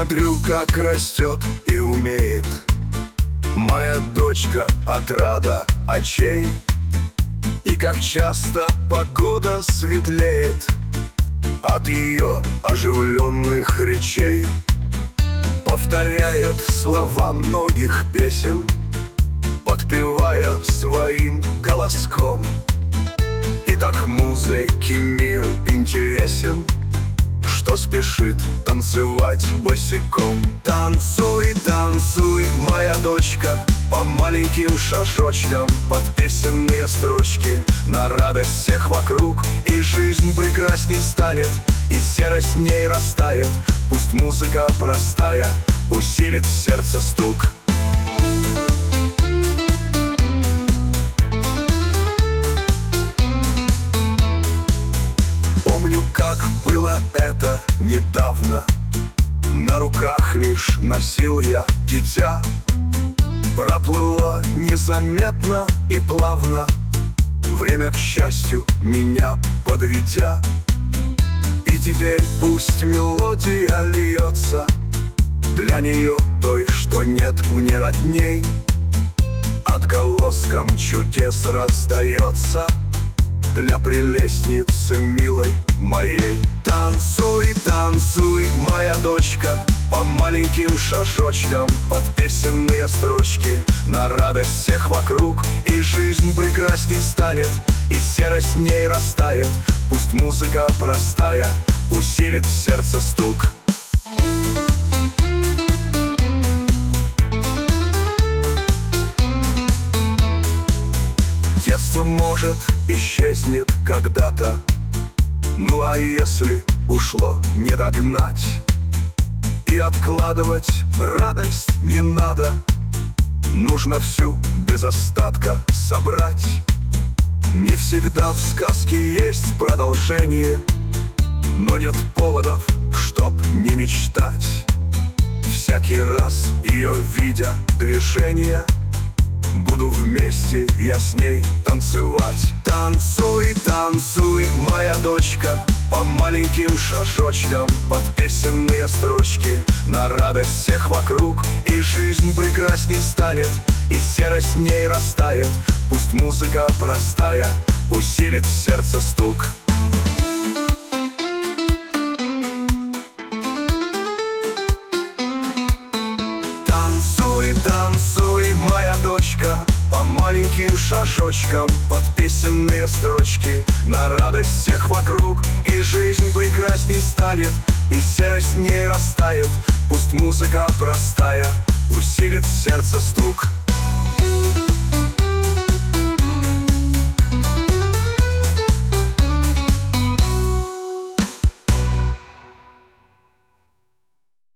смотрю, как растет и умеет моя дочка, отрада очей. И как часто погода светлеет от ее оживленных речей. Повторяет слова многих песен, подпевая своим голоском. И так музыке мир интересен, что спешит танцевать босиком. Танцуй, танцуй, моя дочка, по маленьким шажочкам, под песенные строчки, на радость всех вокруг. И жизнь прекрасней станет, и серость в ней растает. Пусть музыка простая усилит в сердце стук. Помню, как было это недавно. На руках лишь носил я дитя. Проплыло незаметно и плавно время, к счастью, меня подведя. И теперь пусть мелодия льется для нее той, что нет мне родней. Отголоском чудес раздается для прелестницы милой моей. Танцуй, танцуй, моя дочка, по маленьким шажочкам, под песенные строчки, на радость всех вокруг. И жизнь прекрасней станет, и серость в ней растает. Пусть музыка простая усилит в сердце стук. Детство, может, исчезнет когда-то, ну а если ушло, не догнать. И откладывать радость не надо, нужно всю без остатка собрать. Не всегда в сказке есть продолжение, но нет поводов, чтоб не мечтать. Всякий раз ее видя движение, буду вместе я с ней танцевать. Танцуй, танцуй, моя дочка, по маленьким шажочкам, под песенные строчки, на радость всех вокруг. И жизнь прекрасней станет, и серость в ней растает. Пусть музыка простая усилит в сердце стук. Танцуй, танцуй, моя дочка, по маленьким шажочкам, под песенные строчки, на радость всех вокруг. И жизнь прекрасней станет, и серость в ней растает. Пусть музыка простая усилит в сердце стук.